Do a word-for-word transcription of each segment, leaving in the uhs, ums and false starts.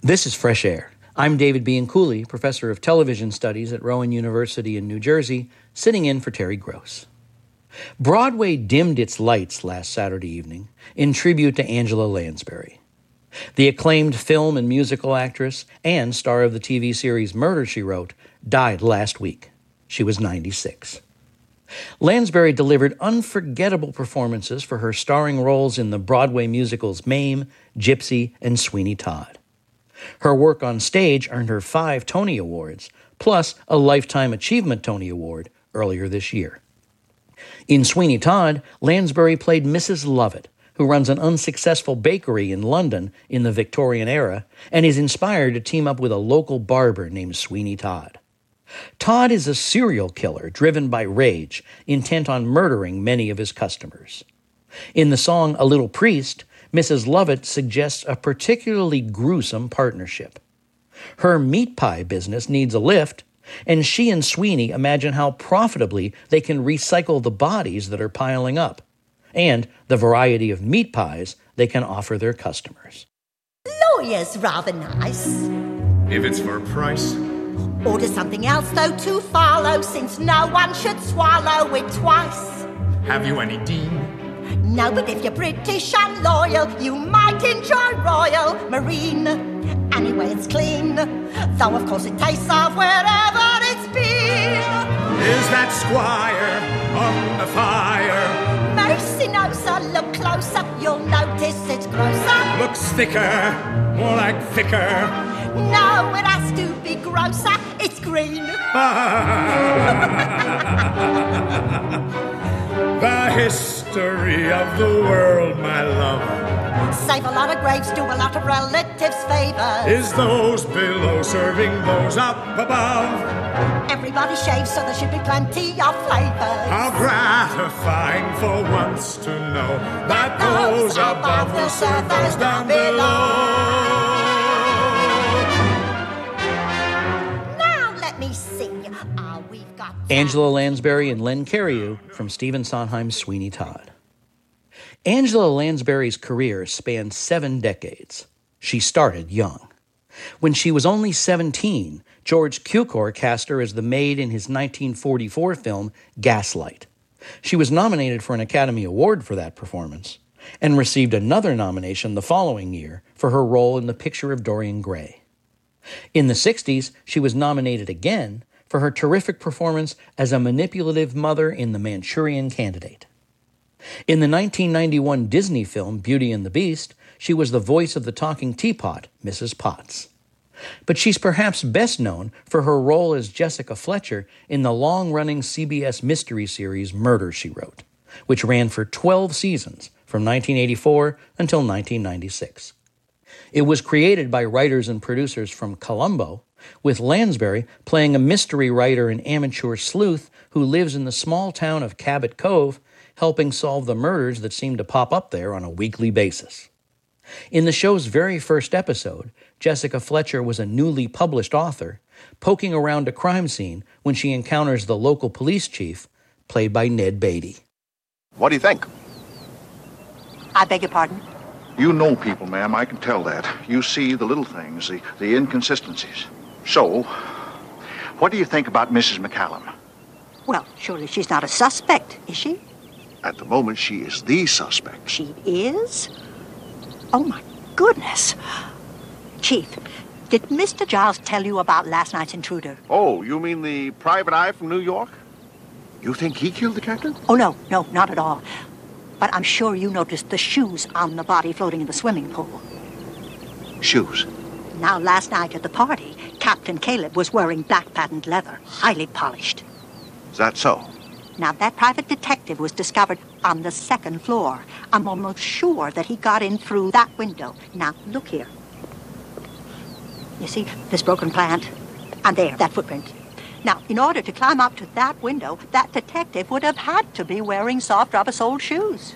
This is Fresh Air. I'm David Bianculli, professor of television studies at Rowan University in New Jersey, sitting in for Terry Gross. Broadway dimmed its lights last Saturday evening in tribute to Angela Lansbury. The acclaimed film and musical actress and star of the T V series Murder, She Wrote died last week. She was ninety-six. Lansbury delivered unforgettable performances for her starring roles in the Broadway musicals Mame, Gypsy, and Sweeney Todd. Her work on stage earned her five Tony Awards, plus a Lifetime Achievement Tony Award earlier this year. In Sweeney Todd, Lansbury played Missus Lovett, who runs an unsuccessful bakery in London in the Victorian era and is inspired to team up with a local barber named Sweeney Todd. Todd is a serial killer driven by rage, intent on murdering many of his customers. In the song A Little Priest, Missus Lovett suggests a particularly gruesome partnership. Her meat pie business needs a lift, and she and Sweeney imagine how profitably they can recycle the bodies that are piling up, and the variety of meat pies they can offer their customers. Lawyer's rather nice. If it's for a price. Order something else, though, to follow, since no one should swallow it twice. Have you any Dean? No, but if you're British and loyal, you might enjoy Royal Marine. Anyway, it's clean, though of course it tastes of wherever it's been. Is that Squire on the fire? Mercy no, sir, look closer, you'll notice it's grosser. Looks thicker, more like thicker. No, it has to be grosser, it's green. The history of the world, my love. Save a lot of graves, do a lot of relatives favors. Is those below serving those up above? Everybody shaves, so there should be plenty of flavors. How gratifying for once to know that, that those above will serve those down below. Now let me see. Uh, we've got Angela Lansbury and Len Cariou from Stephen Sondheim's Sweeney Todd. Angela Lansbury's career spanned seven decades. She started young. When she was only seventeen, George Cukor cast her as the maid in his nineteen forty-four film Gaslight. She was nominated for an Academy Award for that performance and received another nomination the following year for her role in The Picture of Dorian Gray. In the sixties, she was nominated again for her terrific performance as a manipulative mother in The Manchurian Candidate. In the nineteen ninety-one Disney film Beauty and the Beast, she was the voice of the talking teapot, Missus Potts. But she's perhaps best known for her role as Jessica Fletcher in the long-running C B S mystery series Murder, She Wrote, which ran for twelve seasons from nineteen eighty-four until nineteen ninety-six. It was created by writers and producers from Columbo, with Lansbury playing a mystery writer and amateur sleuth who lives in the small town of Cabot Cove, helping solve the murders that seem to pop up there on a weekly basis. In the show's very first episode, Jessica Fletcher was a newly published author, poking around a crime scene when she encounters the local police chief, played by Ned Beatty. What do you think? I beg your pardon? You know people, ma'am, I can tell that. You see the little things, the, the inconsistencies. So, what do you think about Missus McCallum? Well, surely she's not a suspect, is she? At the moment, she is the suspect. She is? Oh, my goodness. Chief, did Mister Giles tell you about last night's intruder? Oh, you mean the private eye from New York? You think he killed the captain? Oh, no, no, not at all. But I'm sure you noticed the shoes on the body floating in the swimming pool. Shoes? Now, last night at the party, Captain Caleb was wearing black patent leather, highly polished. Is that so? Now, that private detective was discovered on the second floor. I'm almost sure that he got in through that window. Now, look here. You see this broken plant? And there, that footprint. Now, in order to climb up to that window, that detective would have had to be wearing soft, rubber-soled shoes.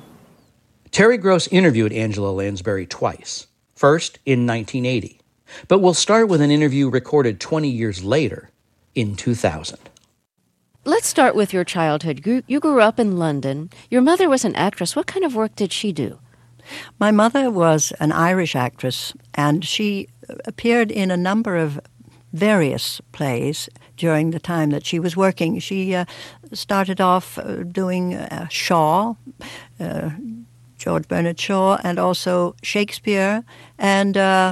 Terry Gross interviewed Angela Lansbury twice. First, in nineteen eighty. But we'll start with an interview recorded twenty years later, in two thousand. Let's start with your childhood. You, you grew up in London. Your mother was an actress. What kind of work did she do? My mother was an Irish actress, and she appeared in a number of various plays during the time that she was working. She uh, started off uh, doing uh, Shaw, uh, George Bernard Shaw, and also Shakespeare, and uh,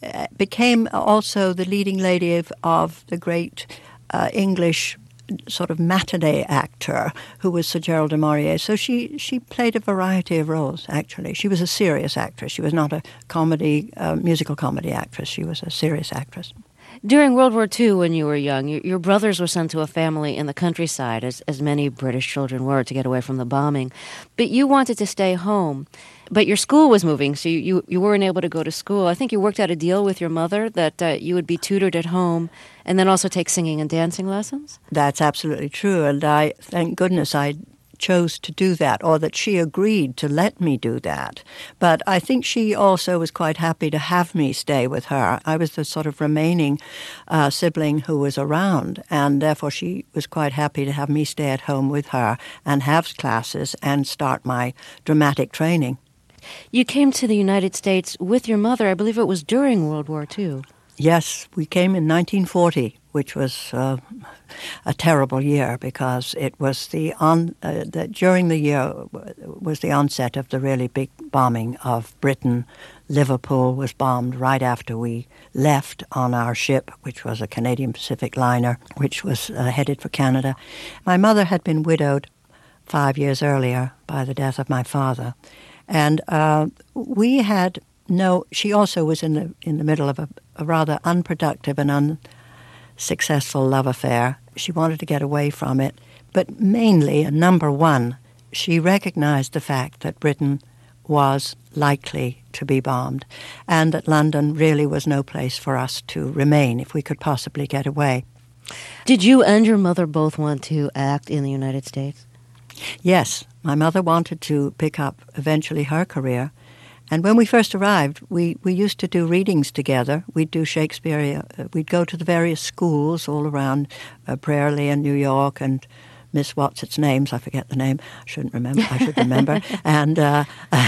became also the leading lady of, of the great uh, English sort of matinee actor who was Sir Gerald du Maurier. So she, she played a variety of roles, actually. She was a serious actress. She was not a comedy, uh, musical comedy actress. She was a serious actress. During World War Two, when you were young, your, your brothers were sent to a family in the countryside, as, as many British children were, to get away from the bombing. But you wanted to stay home. But your school was moving, so you, you, you weren't able to go to school. I think you worked out a deal with your mother that uh, you would be tutored at home and then also take singing and dancing lessons? That's absolutely true, and I thank goodness I chose to do that, or that she agreed to let me do that. But I think she also was quite happy to have me stay with her. I was the sort of remaining uh, sibling who was around, and therefore she was quite happy to have me stay at home with her and have classes and start my dramatic training. You came to the United States with your mother. I believe it was during World War Two. Yes, we came in nineteen forty, which was uh, a terrible year because it was the on uh, the, during the year was the onset of the really big bombing of Britain. Liverpool was bombed right after we left on our ship, which was a Canadian Pacific liner, which was uh, headed for Canada. My mother had been widowed five years earlier by the death of my father. And uh, we had no. She also was in the in the middle of a, a rather unproductive and unsuccessful love affair. She wanted to get away from it, but mainly, and number one, she recognized the fact that Britain was likely to be bombed, and that London really was no place for us to remain if we could possibly get away. Did you and your mother both want to act in the United States? Yes, my mother wanted to pick up eventually her career. And when we first arrived, we, we used to do readings together. We'd do Shakespeare. Uh, we'd go to the various schools all around uh, Brearley and New York and Miss What's-its names. I forget the name. I shouldn't remember. I should remember. and uh,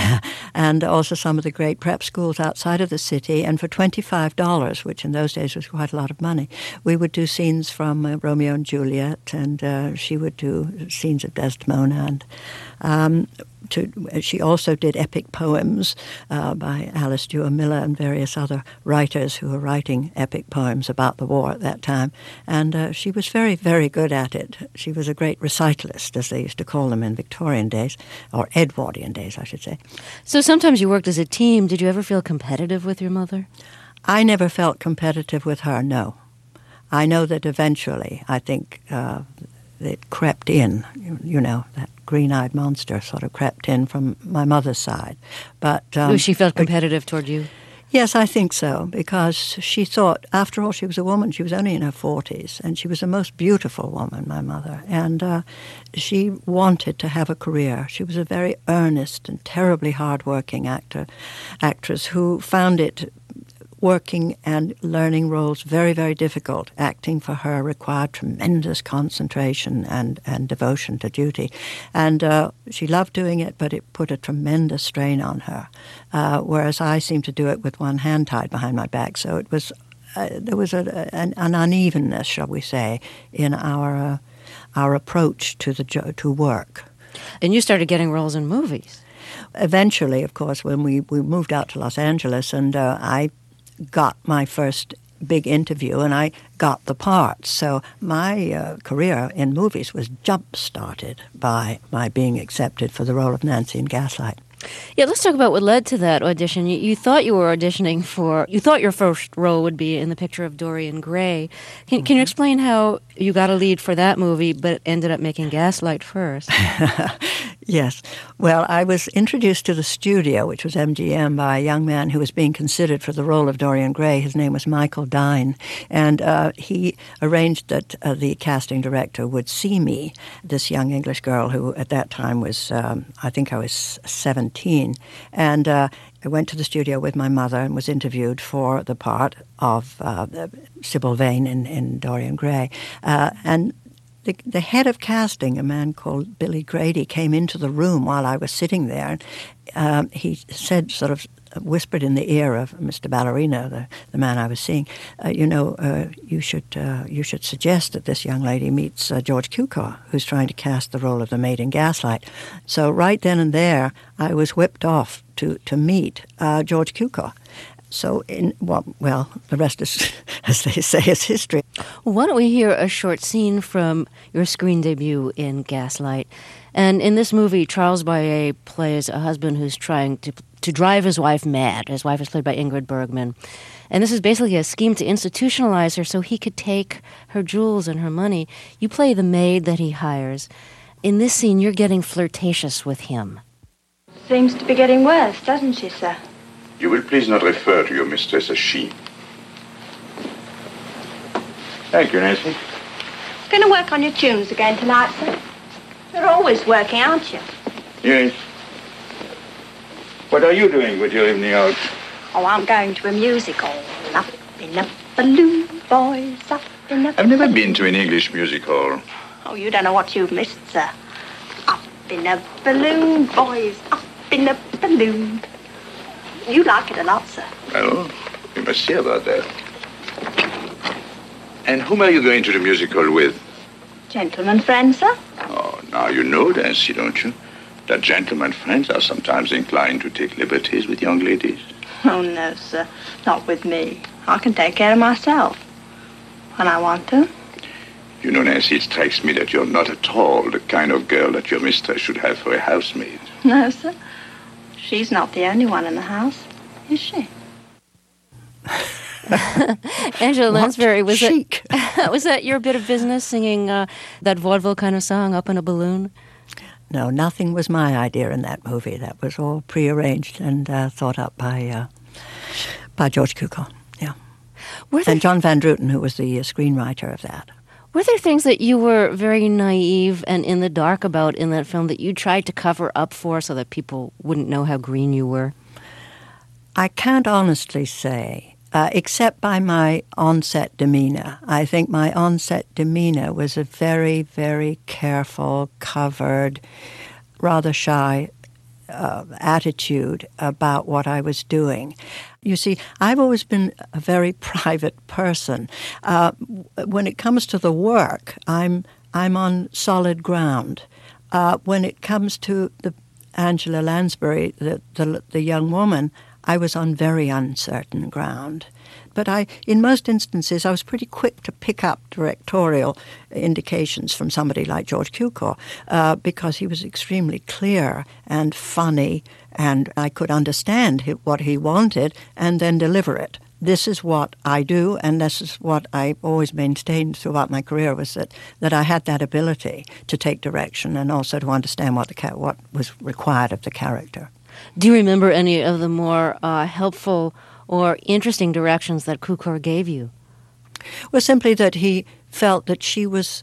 and also some of the great prep schools outside of the city. And for twenty-five dollars, which in those days was quite a lot of money, we would do scenes from uh, Romeo and Juliet, and uh, she would do scenes of Desdemona. And um, to, she also did epic poems uh, by Alice Duer Miller and various other writers who were writing epic poems about the war at that time. And uh, she was very, very good at it. She was a great recitalist, as they used to call them in Victorian days, or Edwardian days, I should say. So sometimes you worked as a team. Did you ever feel competitive with your mother? I never felt competitive with her, no. I know that eventually, I think, uh, it crept in, you, you know, that green-eyed monster sort of crept in from my mother's side. But um, she felt competitive toward you? Yes, I think so, because she thought, after all, she was a woman. She was only in her forties, and she was the most beautiful woman, my mother. And uh, she wanted to have a career. She was a very earnest and terribly hard-working actor, actress who found it working and learning roles very, very difficult. Acting for her required tremendous concentration and, and devotion to duty. And uh, she loved doing it, but it put a tremendous strain on her, uh, whereas I seemed to do it with one hand tied behind my back. So it was uh, there was a, an, an unevenness, shall we say, in our uh, our approach to the jo- to work. And you started getting roles in movies. Eventually, of course, when we, we moved out to Los Angeles, and uh, I got my first big interview, and I got the part. So my uh, career in movies was jump-started by my being accepted for the role of Nancy in Gaslight. Yeah, let's talk about what led to that audition. You, you thought you were auditioning for, you thought your first role would be in the picture of Dorian Gray. Can, mm-hmm. can you explain how you got a lead for that movie, but ended up making Gaslight first? Yes. Well, I was introduced to the studio, which was M G M, by a young man who was being considered for the role of Dorian Gray. His name was Michael Dine. And uh, he arranged that uh, the casting director would see me, this young English girl who at that time was, um, I think I was seventeen. And uh, I went to the studio with my mother and was interviewed for the part of uh, Sybil Vane in, in Dorian Gray. Uh, and the, the head of casting, a man called Billy Grady, came into the room while I was sitting there. And um, he said, sort of whispered in the ear of Mister Ballerino, the, the man I was seeing, uh, you know, uh, you should uh, you should suggest that this young lady meets uh, George Cukor, who's trying to cast the role of the maid in Gaslight. So right then and there, I was whipped off to, to meet uh, George Cukor. So, in well, well, the rest is, as they say, is history. Why don't we hear a short scene from your screen debut in Gaslight? And in this movie, Charles Boyer plays a husband who's trying to to drive his wife mad. His wife is played by Ingrid Bergman. And this is basically a scheme to institutionalize her so he could take her jewels and her money. You play the maid that he hires. In this scene, you're getting flirtatious with him. Seems to be getting worse, doesn't she, sir? You will please not refer to your mistress as she. Thank you, Nancy. Going to work on your tunes again tonight, sir? You're always working, aren't you? Yes. What are you doing with your evening out? Oh, I'm going to a musical. Up in a balloon, boys, up in a... I've never been to an English music hall. Oh, you don't know what you've missed, sir. Up in a balloon, boys, up in a balloon. You like it a lot, sir. Well, we must see about that. And whom are you going to the music hall with? Gentleman friend, sir? Oh, now you know, Nancy, don't you? That gentlemen friends are sometimes inclined to take liberties with young ladies. Oh, no, sir. Not with me. I can take care of myself. When I want to. You know, Nancy, it strikes me that you're not at all the kind of girl that your mistress should have for a housemaid. No, sir. She's not the only one in the house, is she? Angela Lansbury, was chic. that was that your bit of business, singing uh, that vaudeville kind of song, Up in a Balloon? No, nothing was my idea in that movie. That was all prearranged and uh, thought up by uh, by George Cukor, yeah. Were there, and John Van Druten, who was the uh, screenwriter of that. Were there things that you were very naive and in the dark about in that film that you tried to cover up for so that people wouldn't know how green you were? I can't honestly say, uh, except by my on-set demeanor. I think my on-set demeanor was a very, very careful, covered, rather shy uh, attitude about what I was doing. You see, I've always been a very private person. Uh, when it comes to the work, I'm I'm on solid ground. Uh, when it comes to the Angela Lansbury, the, the the young woman, I was on very uncertain ground. But I, in most instances, I was pretty quick to pick up directorial indications from somebody like George Cukor uh, because he was extremely clear and funny, and I could understand what he wanted and then deliver it. This is what I do, and this is what I always maintained throughout my career, was that, that I had that ability to take direction and also to understand what the what was required of the character. Do you remember any of the more uh, helpful or interesting directions that Cukor gave you? Well, simply that he felt that she was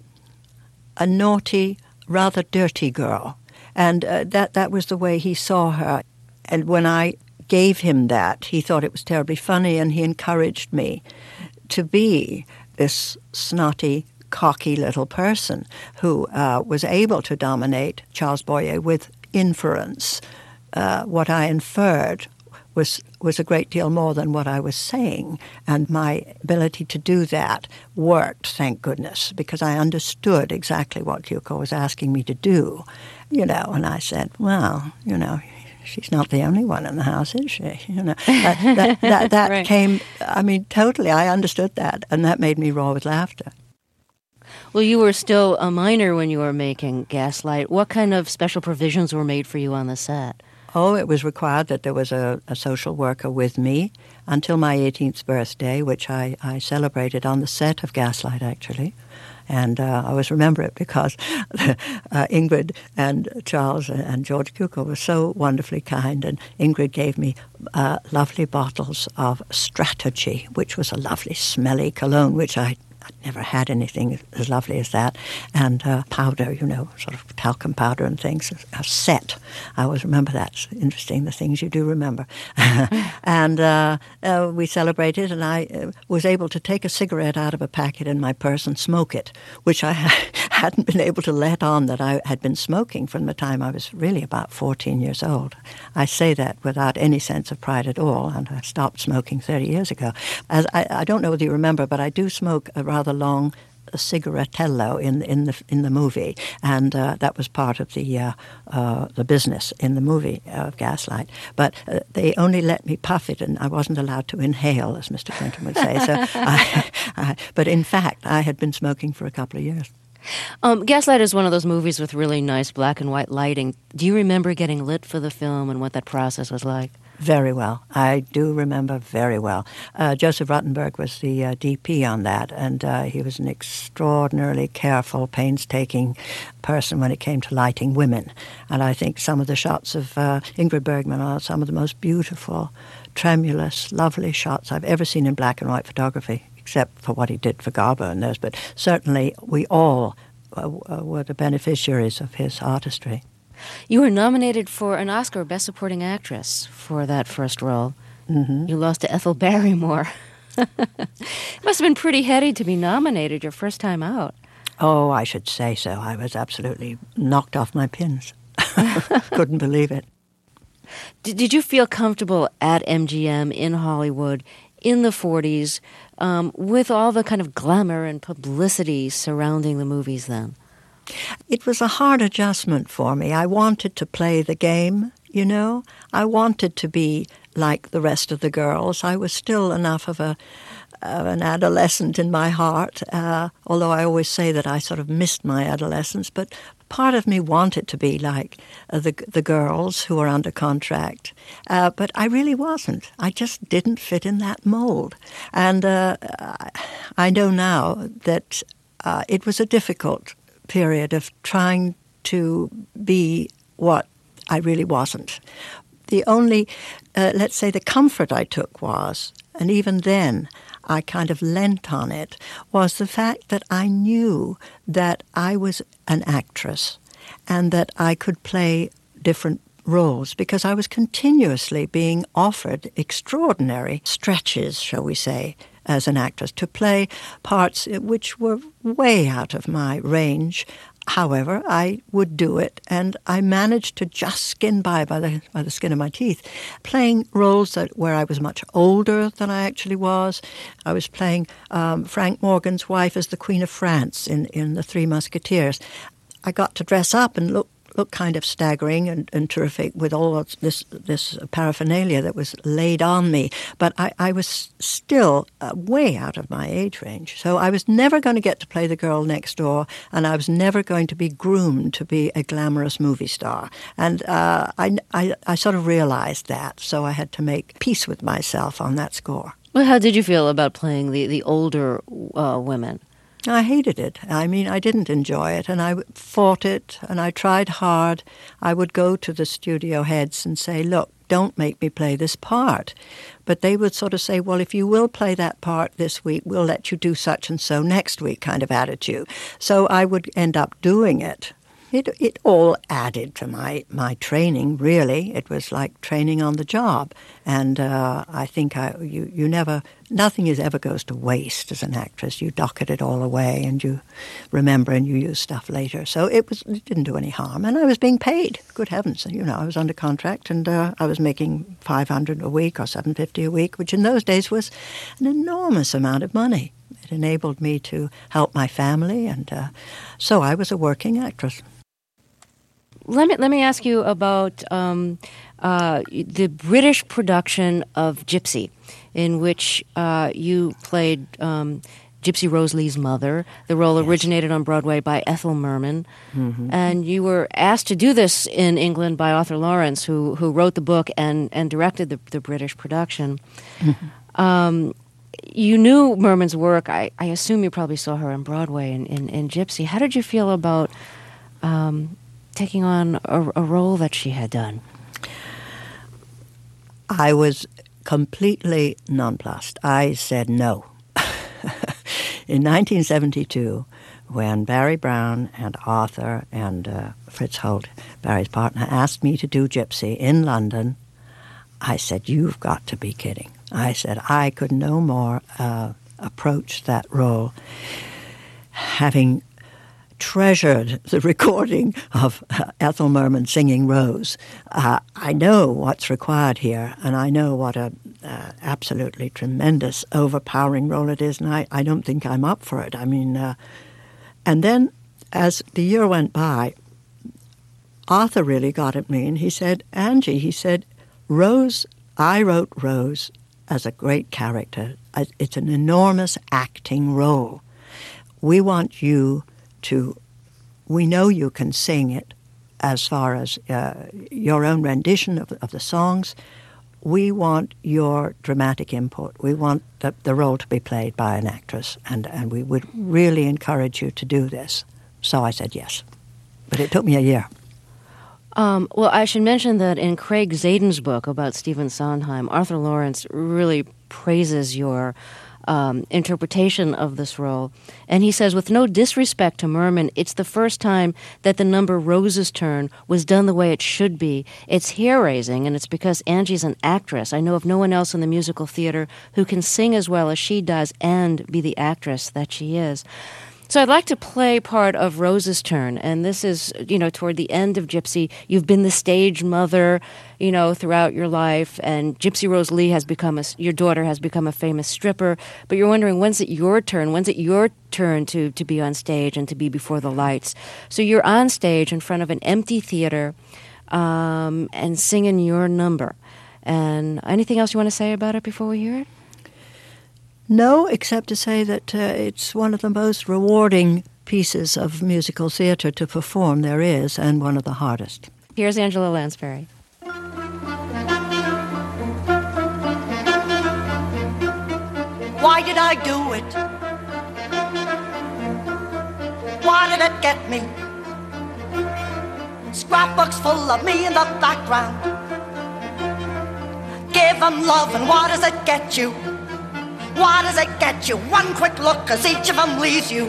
a naughty, rather dirty girl, and uh, that, that was the way he saw her. And when I gave him that, he thought it was terribly funny, and he encouraged me to be this snotty, cocky little person who uh, was able to dominate Charles Boyer with inference. Uh, what I inferred was was a great deal more than what I was saying, and my ability to do that worked, thank goodness, because I understood exactly what Cukor was asking me to do, you know, and I said, well, you know, she's not the only one in the house, is she? You know, that, that, that, that right. came, I mean, totally, I understood that, and that made me roar with laughter. Well, you were still a minor when you were making Gaslight. What kind of special provisions were made for you on the set? Oh, it was required that there was a, a social worker with me until my eighteenth birthday, which I, I celebrated on the set of Gaslight, actually. And uh, I always remember it because uh, Ingrid and Charles and George Cukor were so wonderfully kind, and Ingrid gave me uh, lovely bottles of Strategy, which was a lovely smelly cologne, which I I'd never had anything as lovely as that, and uh, powder, you know, sort of talcum powder and things, a set. I always remember that. It's interesting, the things you do remember. and uh, uh, we celebrated, and I uh, was able to take a cigarette out of a packet in my purse and smoke it, which I hadn't been able to let on that I had been smoking from the time I was really about fourteen years old. I say that without any sense of pride at all, and I stopped smoking thirty years ago. As I, I don't know whether you remember, but I do smoke a rather long a cigarettello in in the in the movie, and uh, that was part of the uh, uh, the business in the movie of Gaslight. But uh, they only let me puff it, and I wasn't allowed to inhale, as Mister Clinton would say. So, I, I, but in fact, I had been smoking for a couple of years. Um, Gaslight is one of those movies with really nice black and white lighting. Do you remember getting lit for the film and what that process was like? Very well. I do remember very well. Uh, Joseph Ruttenberg was the uh, D P on that, and uh, he was an extraordinarily careful, painstaking person when it came to lighting women. And I think some of the shots of uh, Ingrid Bergman are some of the most beautiful, tremulous, lovely shots I've ever seen in black and white photography, except for what he did for Garbo and those. But certainly we all uh, were the beneficiaries of his artistry. You were nominated for an Oscar Best Supporting Actress for that first role. Mm-hmm. You lost to Ethel Barrymore. It must have been pretty heady to be nominated your first time out. Oh, I should say so. I was absolutely knocked off my pins. Couldn't believe it. Did, did you feel comfortable at M G M in Hollywood in the forties um, with all the kind of glamour and publicity surrounding the movies then? It was a hard adjustment for me. I wanted to play the game, you know. I wanted to be like the rest of the girls. I was still enough of a of an adolescent in my heart, uh, although I always say that I sort of missed my adolescence. But part of me wanted to be like uh, the the girls who were under contract. Uh, but I really wasn't. I just didn't fit in that mold. And uh, I know now that uh, it was a difficult period of trying to be what I really wasn't. The only, uh, let's say, the comfort I took was, and even then I kind of lent on it, was the fact that I knew that I was an actress and that I could play different roles because I was continuously being offered extraordinary stretches, shall we say, as an actress, to play parts which were way out of my range. However, I would do it, and I managed to just skin by by the by the skin of my teeth, playing roles that where I was much older than I actually was. I was playing um, Frank Morgan's wife as the Queen of France in, in The Three Musketeers. I got to dress up and look look kind of staggering and, and terrific with all of this this paraphernalia that was laid on me. But I, I was still uh, way out of my age range. So I was never going to get to play the girl next door, and I was never going to be groomed to be a glamorous movie star. And uh, I, I, I sort of realized that, so I had to make peace with myself on that score. Well, how did you feel about playing the, the older uh, women? I hated it. I mean, I didn't enjoy it, and I fought it, and I tried hard. I would go to the studio heads and say, look, don't make me play this part. But they would sort of say, well, if you will play that part this week, we'll let you do such and so next week kind of attitude. So I would end up doing it. It it all added to my, my training, really. It was like training on the job. And uh, I think I, you, you never, nothing is ever goes to waste as an actress. You docket it all away and you remember and you use stuff later. So it was it didn't do any harm. And I was being paid. Good heavens. You know, I was under contract and uh, I was making five hundred dollars a week or seven hundred fifty dollars a week, which in those days was an enormous amount of money. It enabled me to help my family. And uh, so I was a working actress. Let me let me ask you about um, uh, the British production of Gypsy, in which uh, you played um, Gypsy Rose Lee's mother. The role yes. originated on Broadway by Ethel Merman, mm-hmm. and you were asked to do this in England by Arthur Lawrence, who who wrote the book and, and directed the, the British production. Mm-hmm. Um, you knew Merman's work. I, I assume you probably saw her on Broadway in, in, in Gypsy. How did you feel about Um, taking on a, a role that she had done? I was completely nonplussed. I said no. In nineteen seventy-two, when Barry Brown and Arthur and uh, Fritz Holt, Barry's partner, asked me to do Gypsy in London, I said, you've got to be kidding. I said I could no more uh, approach that role having treasured the recording of uh, Ethel Merman singing Rose. Uh, I know what's required here, and I know what a uh, absolutely tremendous, overpowering role it is, and I, I don't think I'm up for it. I mean, uh, and then as the year went by, Arthur really got at me, and he said, Angie, he said, Rose, I wrote Rose as a great character. It's an enormous acting role. We want you to, we know you can sing it as far as uh, your own rendition of, of the songs. We want your dramatic input. We want the, the role to be played by an actress, and, and we would really encourage you to do this. So I said yes. But it took me a year. Um, well, I should mention that in Craig Zadan's book about Stephen Sondheim, Arthur Lawrence really praises your um, interpretation of this role. And he says, with no disrespect to Merman, it's the first time that the number Rose's Turn was done the way it should be. It's hair-raising, and it's because Angie's an actress. I know of no one else in the musical theater who can sing as well as she does and be the actress that she is. So I'd like to play part of Rose's Turn, and this is, you know, toward the end of Gypsy. You've been the stage mother, you know, throughout your life, and Gypsy Rose Lee has become a, your daughter has become a famous stripper, but you're wondering, when's it your turn? When's it your turn to, to be on stage and to be before the lights? So you're on stage in front of an empty theater um, and singing your number. And anything else you want to say about it before we hear it? No, except to say that uh, it's one of the most rewarding pieces of musical theater to perform there is, and one of the hardest. Here's Angela Lansbury. Why did I do it? Why did it get me? Scrapbooks full of me in the background. Give them love, and what does it get you? What does it get you? One quick look, cause each of them leaves you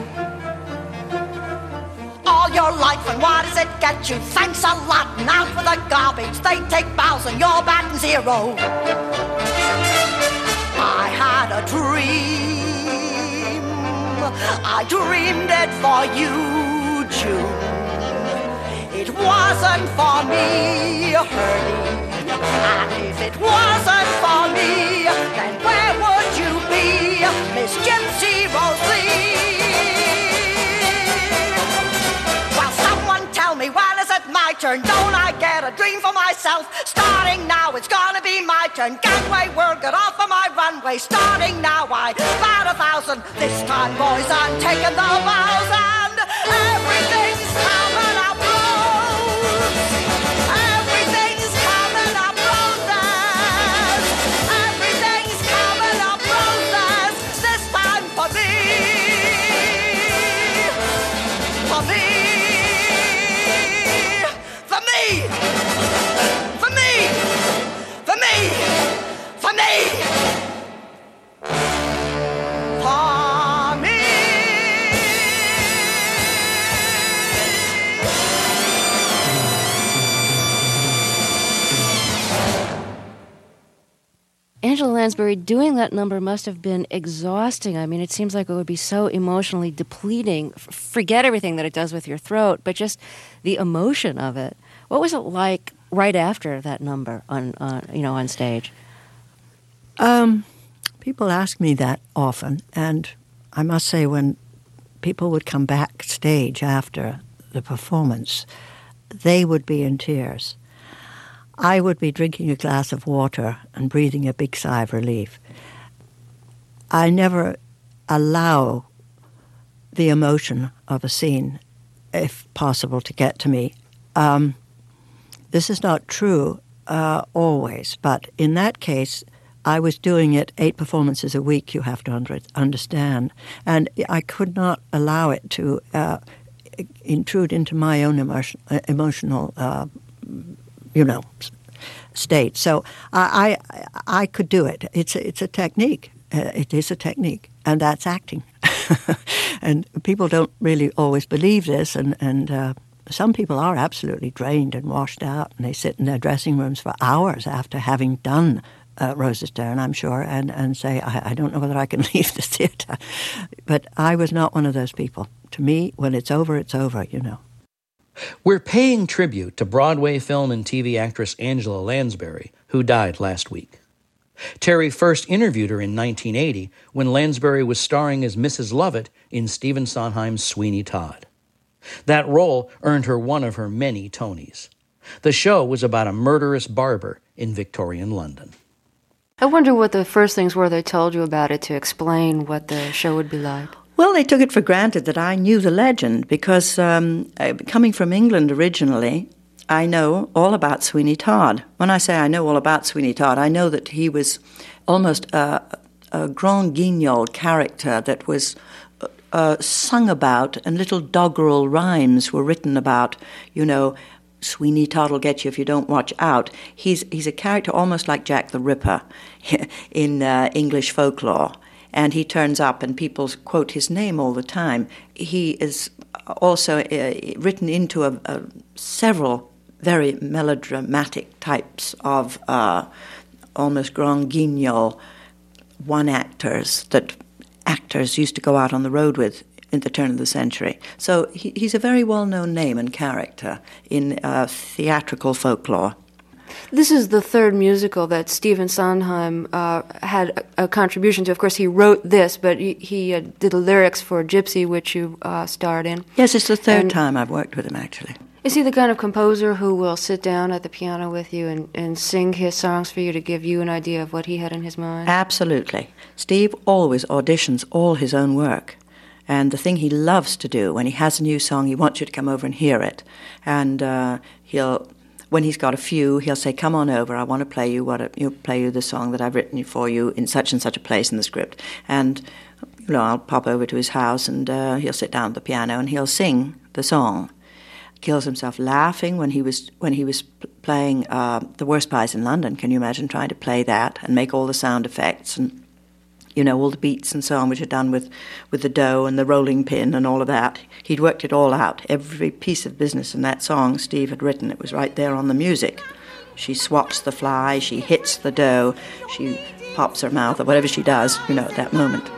all your life, and what does it get you? Thanks a lot, and out with the garbage. They take bows and you're batting zero. I had a dream, I dreamed it for you, June. It wasn't for me, Hurley. And if it wasn't for me, then where would you be, Miss Gypsy Rose Lee? Well, someone tell me, when is it my turn? Don't I get a dream for myself? Starting now, it's gonna be my turn. Gangway word, get off of my runway. Starting now, I bat a thousand. This time, boys, I'm taking the bows, and everything's coming up. Angela Lansbury, doing that number must have been exhausting. I mean, it seems like it would be so emotionally depleting. F- forget everything that it does with your throat, but just the emotion of it. What was it like right after that number on, uh, you know, on stage? Um, people ask me that often, and I must say, when people would come backstage after the performance, they would be in tears. I would be drinking a glass of water and breathing a big sigh of relief. I never allow the emotion of a scene, if possible, to get to me. Um, this is not true uh, always, but in that case, I was doing it eight performances a week, you have to under- understand, and I could not allow it to uh, intrude into my own emotion, uh, emotional uh you know, state. So I, I I could do it. It's a, it's a technique. Uh, it is a technique, and that's acting. And people don't really always believe this, and and uh, some people are absolutely drained and washed out, and they sit in their dressing rooms for hours after having done uh, Rose's Turn, I'm sure, and, and say, I, I don't know whether I can leave the theatre. But I was not one of those people. To me, when it's over, it's over, you know. We're paying tribute to Broadway film and T V actress Angela Lansbury, who died last week. Terry first interviewed her in nineteen eighty when Lansbury was starring as Missus Lovett in Stephen Sondheim's Sweeney Todd. That role earned her one of her many Tonys. The show was about a murderous barber in Victorian London. I wonder what the first things were they told you about it to explain what the show would be like. Well, they took it for granted that I knew the legend because um, coming from England originally, I know all about Sweeney Todd. When I say I know all about Sweeney Todd, I know that he was almost a, a grand guignol character that was uh, sung about, and little doggerel rhymes were written about, you know, Sweeney Todd will get you if you don't watch out. He's, he's a character almost like Jack the Ripper in uh, English folklore. And he turns up and people quote his name all the time. He is also uh, written into a, a, several very melodramatic types of uh, almost grand guignol one-actors that actors used to go out on the road with in the turn of the century. So he, he's a very well-known name and character in uh, theatrical folklore. This is the third musical that Stephen Sondheim uh, had a, a contribution to. Of course, he wrote this, but he, he uh, did the lyrics for Gypsy, which you uh, starred in. Yes, it's the third and time I've worked with him, actually. Is he the kind of composer who will sit down at the piano with you and, and sing his songs for you to give you an idea of what he had in his mind? Absolutely. Steve always auditions all his own work. And the thing he loves to do, when he has a new song, he wants you to come over and hear it. And uh, he'll, when he's got a few, he'll say, come on over, I want to play you what a, you play you the song that I've written for you in such and such a place in the script. And you know, I'll pop over to his house and uh, he'll sit down at the piano and he'll sing the song. Kills himself laughing when he was when he was playing uh, The Worst Pies in London. Can you imagine trying to play that and make all the sound effects and, you know, all the beats and so on, which are done with, with the dough and the rolling pin and all of that. He'd worked it all out. Every piece of business in that song Steve had written, it was right there on the music. She swats the fly, she hits the dough, she pops her mouth, or whatever she does, you know, at that moment.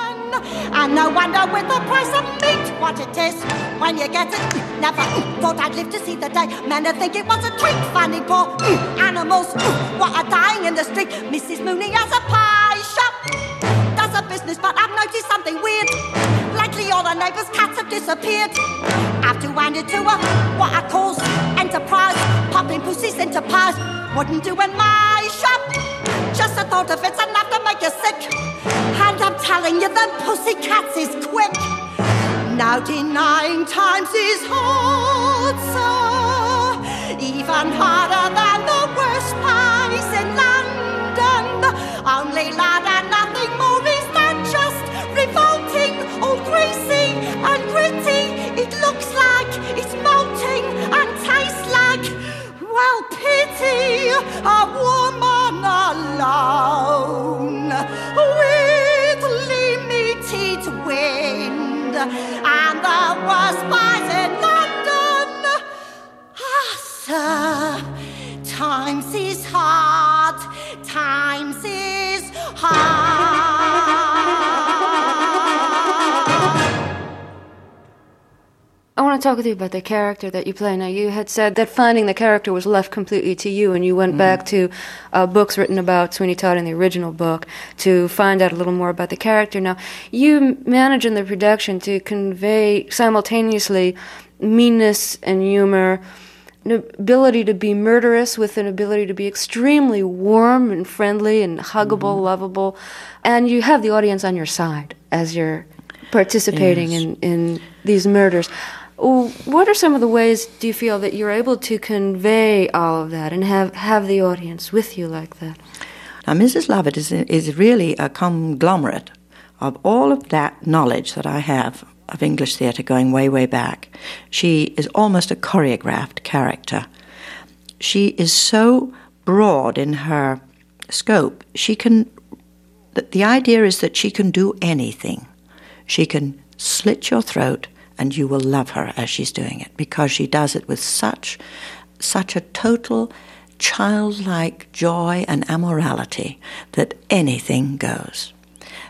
And no wonder with the price of meat, what it is when you get it. Never thought I'd live to see the day. Men would think it was a treat, finding poor animals what are dying in the street. Missus Mooney has a pie shop, does a business, but I've noticed something weird. Lately all the neighbours' cats have disappeared. I've to hand it to her, what I calls enterprise, popping pussies into pies. Wouldn't do in my shop. Just the thought of it's enough to make you sick. And I'm telling you, them pussycats is quick. Ninety-nine times is hard, sir. Even harder than the worst pies in London. Only lad and nothing more is than just revolting, all greasy and gritty. It looks like it's molting and tastes like, well, pity a woman alone with limited wind and the worst pies in London. Ah, sir, times is hard, times is hard. I want to talk with you about the character that you play. Now, you had said that finding the character was left completely to you, and you went mm. back to uh, books written about Sweeney Todd in the original book to find out a little more about the character. Now, you manage in the production to convey simultaneously meanness and humor, an ability to be murderous with an ability to be extremely warm and friendly and huggable, mm-hmm. lovable, and you have the audience on your side as you're participating yes. in, in these murders. What are some of the ways, do you feel, that you're able to convey all of that and have, have the audience with you like that? Now, Missus Lovett is, is really a conglomerate of all of that knowledge that I have of English theatre going way, way back. She is almost a choreographed character. She is so broad in her scope. She can, the, the idea is that she can do anything. She can slit your throat and you will love her as she's doing it, because she does it with such, such a total childlike joy and amorality that anything goes.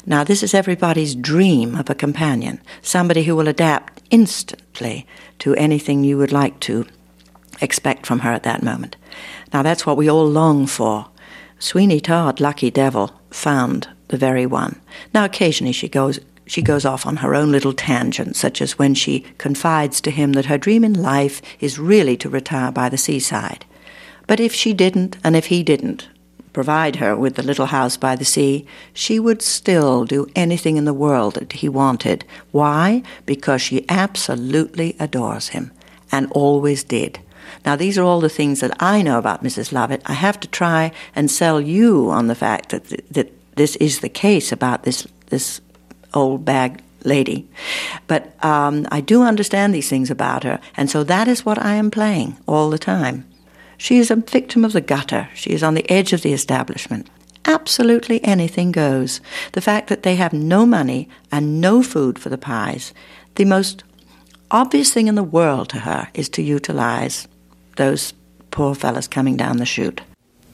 Now, this is everybody's dream of a companion, somebody who will adapt instantly to anything you would like to expect from her at that moment. Now, that's what we all long for. Sweeney Todd, lucky devil, found the very one. Now, occasionally she goes she goes off on her own little tangent, such as when she confides to him that her dream in life is really to retire by the seaside. But if she didn't, and if he didn't provide her with the little house by the sea, she would still do anything in the world that he wanted. Why? Because she absolutely adores him, and always did. Now, these are all the things that I know about Missus Lovett. I have to try and sell you on the fact that that this is the case about this this old bag lady. But um, I do understand these things about her, and so that is what I am playing all the time. She is a victim of the gutter. She is on the edge of the establishment. Absolutely anything goes. The fact that they have no money and no food for the pies, the most obvious thing in the world to her is to utilize those poor fellas coming down the chute.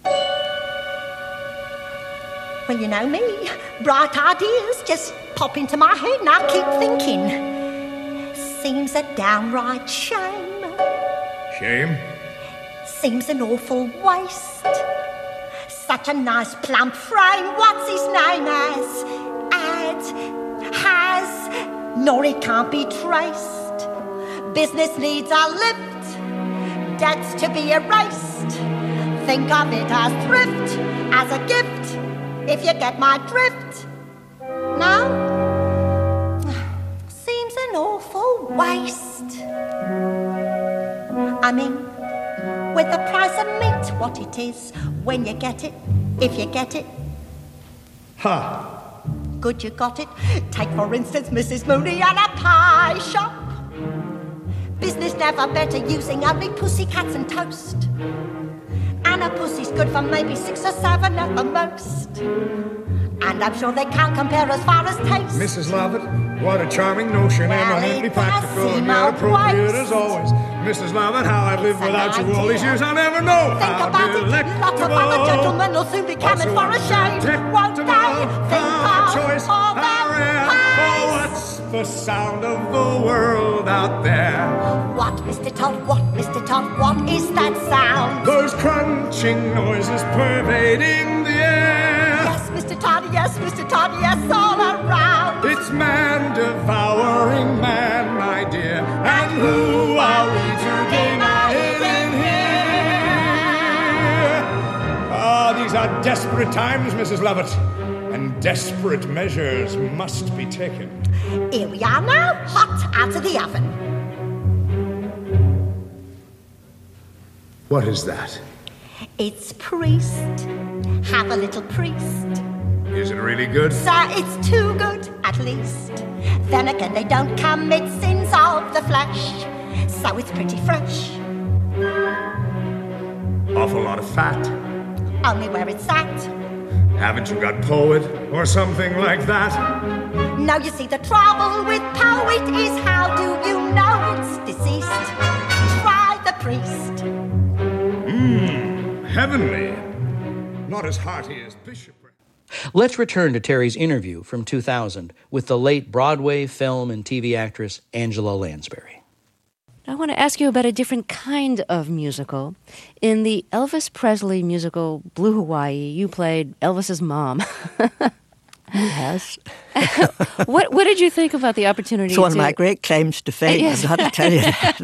Well, you know me. Bright ideas just pop into my head and I keep thinking. Seems a downright shame. Shame? Seems an awful waste. Such a nice plump frame. What's his name as? Ad. Has. Nor it can't be traced. Business needs a lift. Debts to be erased. Think of it as thrift. As a gift. If you get my drift. No? Seems an awful waste. I mean, with the price of meat, what it is, when you get it, if you get it. Ha! Huh. Good you got it. Take, for instance, Missus Mooney and a pie shop. Business never better using only pussycats and toast. And a pussy's good for maybe six or seven at the most. And I'm sure they can't compare as far as taste. Missus Lovett, what a charming notion, well, eminently practical and yet appropriate as always. Missus Lovett, how I've lived without you all these years, I'll never know. Think how about delectable. it, lots of other gentlemen will soon be coming for a shame. Won't they? Think of choice, all how rare. Oh, what's the sound of the world out there? What, Mister Todd, what, Mister Todd, what is that sound? Those crunching noises pervading the air. Yes, Mister Todd, yes, Mister Todd, yes, all around. It's man devouring man, my dear. And who are we to deny it in here? Ah, these are desperate times, Missus Lovett. And desperate measures must be taken. Here we are now, hot out of the oven. What is that? It's priest. Have a little priest. Is it really good? Sir, it's too good, at least. Then again, they don't commit sins of the flesh, so it's pretty fresh. Awful lot of fat. Only where it's at. Haven't you got poet or something like that? No, you see, the trouble with poet is how do you know it's deceased? Try the priest. Mmm, heavenly. Not as hearty as Bishop. Let's return to Terry's interview from two thousand with the late Broadway, film, and T V actress Angela Lansbury. I want to ask you about a different kind of musical. In the Elvis Presley musical Blue Hawaii, you played Elvis's mom. Yes. what What did you think about the opportunity? It's one to... of my great claims to fame. Yes. I've got to tell you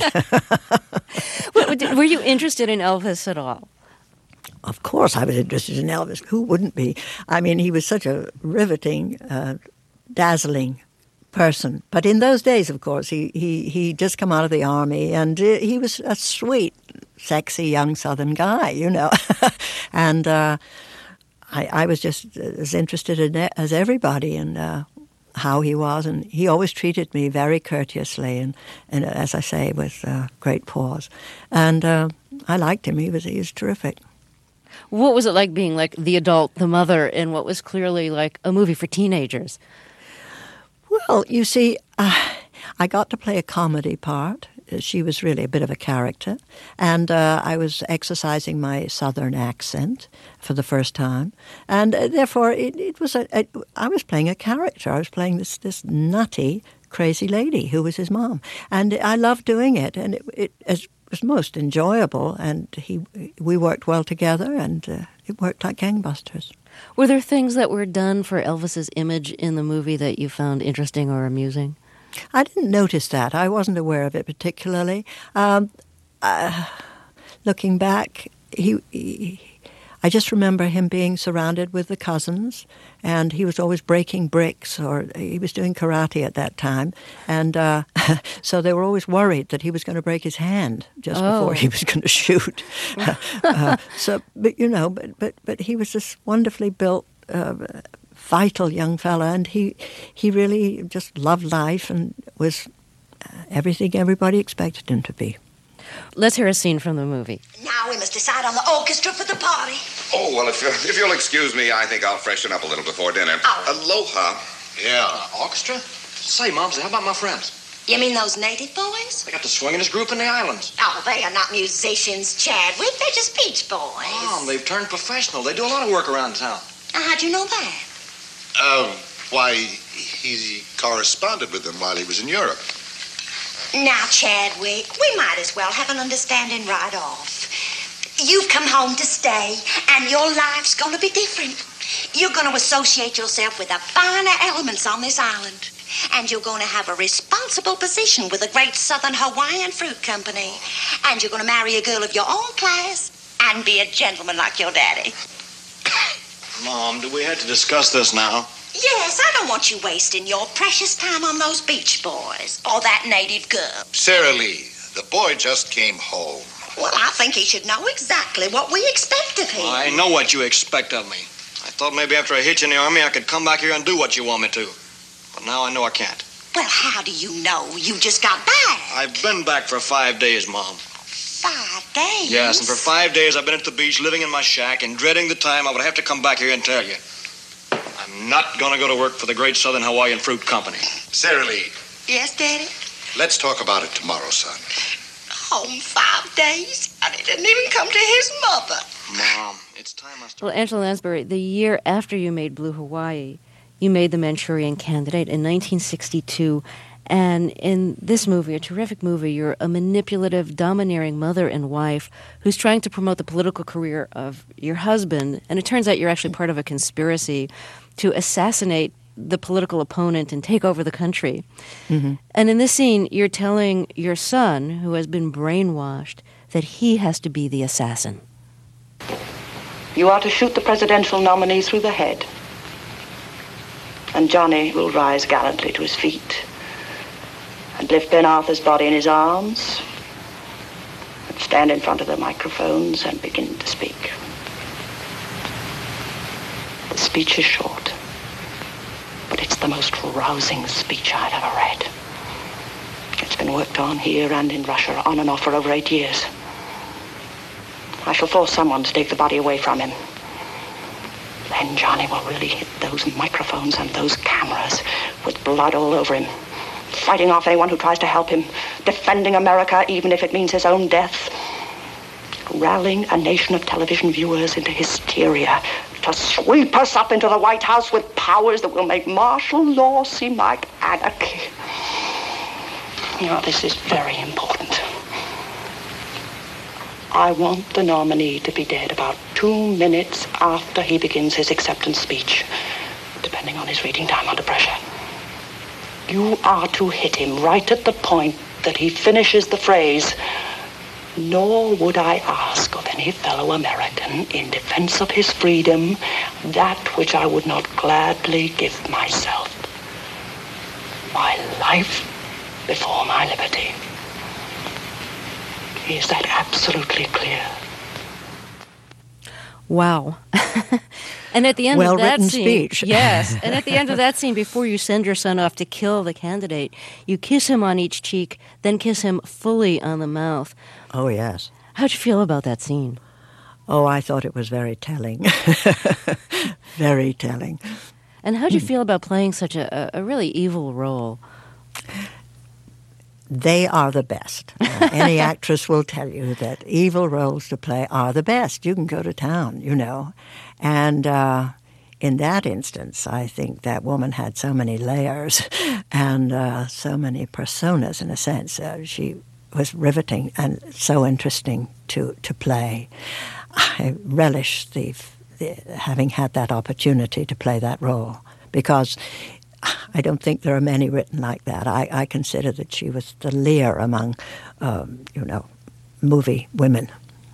that. Were you interested in Elvis at all? Of course I was interested in Elvis. Who wouldn't be? I mean, he was such a riveting, uh, dazzling person. But in those days, of course, he he he just come out of the army, and uh, he was a sweet, sexy young Southern guy, you know. and uh, I, I was just as interested in it as everybody in uh, how he was, and he always treated me very courteously, and, and as I say, with uh, great pause. And uh, I liked him. He was he was terrific. What was it like being like the adult, the mother, in what was clearly like a movie for teenagers? Well, you see, uh, I got to play a comedy part she was really a bit of a character. And uh, I was exercising my Southern accent for the first time. And uh, therefore, it, it was a, a, I was playing a character. I was playing this, this nutty, crazy lady who was his mom. And I loved doing it. And it, it, it was most enjoyable. And he, we worked well together, and uh, it worked like gangbusters. Were there things that were done for Elvis's image in the movie that you found interesting or amusing? I didn't notice that. I wasn't aware of it particularly. Um, uh, looking back, he, he, I just remember him being surrounded with the cousins, and he was always breaking bricks, or he was doing karate at that time. And uh, so they were always worried that he was going to break his hand just oh. before he was going to shoot. uh, so, but you know, but, but, but he was this wonderfully built, uh, vital young fella, and he he really just loved life and was everything everybody expected him to be. Let's hear a scene from the movie. Now we must decide on the orchestra for the party. Oh, well, if, you, if you'll excuse me, I think I'll freshen up a little before dinner. Oh. Aloha. Yeah. Uh, orchestra? Say, Momsy, how about my friends? You mean those native boys? They got the swingin'est group in the islands. Oh, they are not musicians, Chadwick. They're just beach boys. Mom, they've turned professional. They do a lot of work around town. Now, how'd you know that? Um, why, he corresponded with them while he was in Europe. Now, Chadwick, we might as well have an understanding right off. You've come home to stay, and your life's going to be different. You're going to associate yourself with the finer elements on this island. And you're going to have a responsible position with a great Southern Hawaiian fruit company. And you're going to marry a girl of your own class and be a gentleman like your daddy. Mom, do we have to discuss this now? Yes, I don't want you wasting your precious time on those beach boys or that native girl. Sarah Lee, the boy just came home. Well, I think he should know exactly what we expect of him. I know what you expect of me. I thought maybe after I hit you in the Army, I could come back here and do what you want me to. But now I know I can't. Well, how do you know? You just got back. I've been back for five days, Mom. Five days? Yes, and for five days I've been at the beach living in my shack and dreading the time I would have to come back here and tell you. I'm not going to go to work for the Great Southern Hawaiian Fruit Company. Sarah Lee. Yes, Daddy? Let's talk about it tomorrow, son. Home five days? And he didn't even come to his mother. Mom, it's time I started. Well, Angela Lansbury, the year after you made Blue Hawaii, you made The Manchurian Candidate in nineteen sixty-two. And in this movie, a terrific movie, you're a manipulative, domineering mother and wife who's trying to promote the political career of your husband. And it turns out you're actually part of a conspiracy to assassinate the political opponent and take over the country. Mm-hmm. And in this scene, you're telling your son, who has been brainwashed, that he has to be the assassin. You are to shoot the presidential nominee through the head. And Johnny will rise gallantly to his feet and lift Ben Arthur's body in his arms and stand in front of the microphones and begin to speak. The speech is short, but it's the most rousing speech I've ever read. It's been worked on here and in Russia on and off for over eight years. I shall force someone to take the body away from him. Then Johnny will really hit those microphones and those cameras with blood all over him, fighting off anyone who tries to help him, defending America even if it means his own death, rallying a nation of television viewers into hysteria to sweep us up into the White House with powers that will make martial law seem like anarchy. You know, this is very important. I want the nominee to be dead about two minutes after he begins his acceptance speech, depending on his reading time under pressure. You are to hit him right at the point that he finishes the phrase, "Nor would I ask of any fellow American in defense of his freedom that which I would not gladly give myself. My life before my liberty." Is that absolutely clear? Wow. And at the end well of that written scene, speech. yes, and at the end of that scene, before you send your son off to kill the candidate, you kiss him on each cheek, then kiss him fully on the mouth. Oh, yes. How'd you feel about that scene? Oh, I thought it was very telling. Very telling. And how'd you feel about playing such a, a really evil role? they are the best. Uh, any actress will tell you that evil roles to play are the best. You can go to town, you know. And uh, in that instance, I think that woman had so many layers and uh, so many personas, in a sense. Uh, she was riveting and so interesting to, to play. I relish the, the having had that opportunity to play that role, because I don't think there are many written like that. I, I consider that she was the Lear among, um, you know, movie women.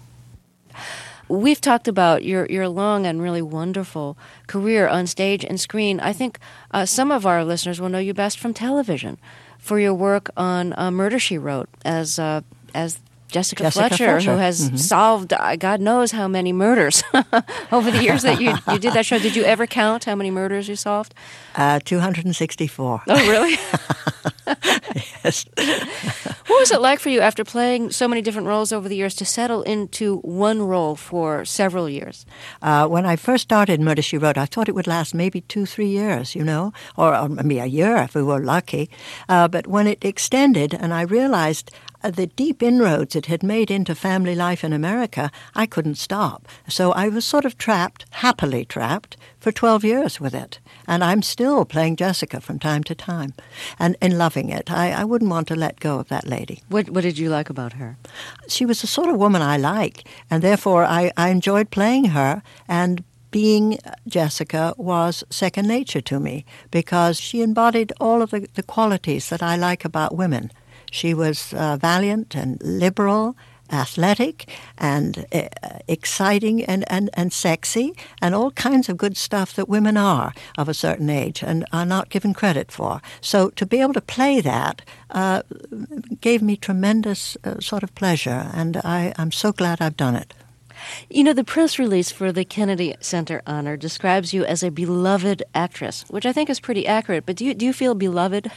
We've talked about your, your long and really wonderful career on stage and screen. I think uh, some of our listeners will know you best from television for your work on uh, Murder, She Wrote as uh, as Jessica, Jessica Fletcher, Fletcher, who has mm-hmm. solved uh, God knows how many murders over the years that you, you did that show. Did you ever count how many murders you solved? Uh, two hundred sixty-four. Oh, really? Yes. What was it like for you after playing so many different roles over the years to settle into one role for several years? Uh, when I first started Murder, She Wrote, I thought it would last maybe two, three years, you know, or, or maybe a year if we were lucky. Uh, but when it extended and I realized uh, the deep inroads it had made into family life in America, I couldn't stop. So I was sort of trapped, happily trapped, for twelve years with it. And I'm still playing Jessica from time to time and, and loving it. I, I wouldn't want to let go of that lady. What What did you like about her? She was the sort of woman I like, and therefore I, I enjoyed playing her, and being Jessica was second nature to me because she embodied all of the, the qualities that I like about women. She was uh, valiant and liberal, athletic and uh, exciting and, and, and sexy and all kinds of good stuff that women are of a certain age and are not given credit for. So to be able to play that uh, gave me tremendous uh, sort of pleasure, and I, I'm so glad I've done it. You know, the press release for the Kennedy Center Honor describes you as a beloved actress, which I think is pretty accurate, but do you, do you feel beloved?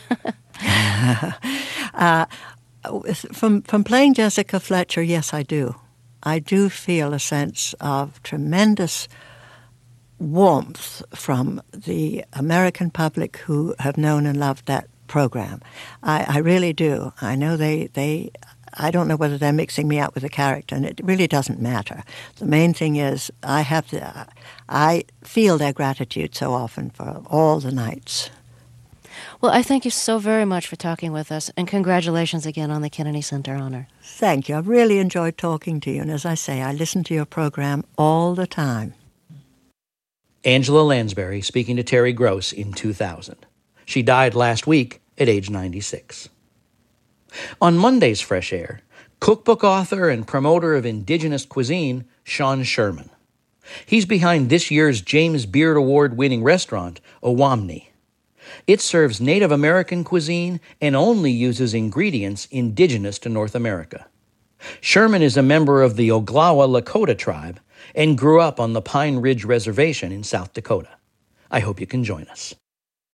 uh, From from playing Jessica Fletcher, yes, I do. I do feel a sense of tremendous warmth from the American public who have known and loved that program. I, I really do. I know they, they, I don't know whether they're mixing me up with a character, and it really doesn't matter. The main thing is I have the, I feel their gratitude so often for all the nights. Well, I thank you so very much for talking with us, and congratulations again on the Kennedy Center Honor. Thank you. I've really enjoyed talking to you, and as I say, I listen to your program all the time. Angela Lansbury speaking to Terry Gross in two thousand. She died last week at age ninety-six. On Monday's Fresh Air, cookbook author and promoter of indigenous cuisine, Sean Sherman. He's behind this year's James Beard Award-winning restaurant, Owamni. It serves Native American cuisine and only uses ingredients indigenous to North America. Sherman is a member of the Oglala Lakota tribe and grew up on the Pine Ridge Reservation in South Dakota. I hope you can join us.